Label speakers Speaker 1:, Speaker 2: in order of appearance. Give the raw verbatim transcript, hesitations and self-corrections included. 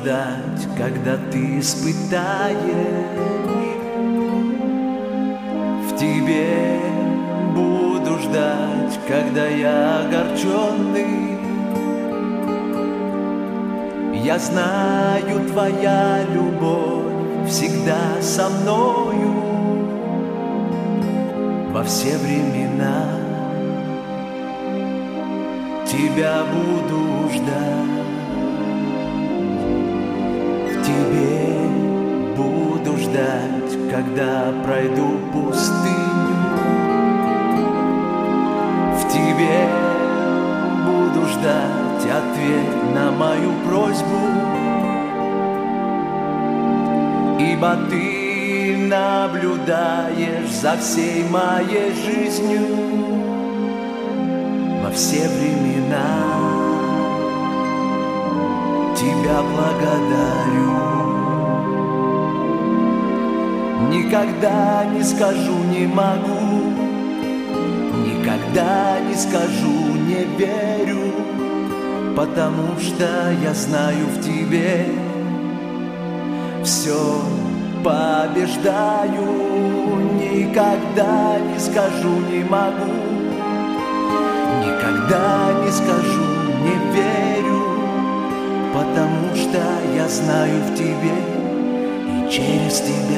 Speaker 1: ждать, когда ты испытаешь. В тебе буду ждать, когда я огорченный. Я знаю, твоя любовь всегда со мною во все времена. Тебя буду ждать, в тебе буду ждать, когда пройду пустыню. В тебе буду ждать ответ на мою просьбу, ибо ты наблюдаешь за всей моей жизнью во все времена. Тебя благодарю. Никогда не скажу не могу, никогда не скажу не верю, потому что я знаю, в тебе все побеждаю. Никогда не скажу не могу, никогда не скажу не верю, потому что я знаю, в тебе и через тебя